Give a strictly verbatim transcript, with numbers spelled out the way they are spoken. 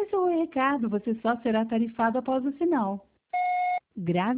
grave seu recado, você só será tarifado após o sinal. Grave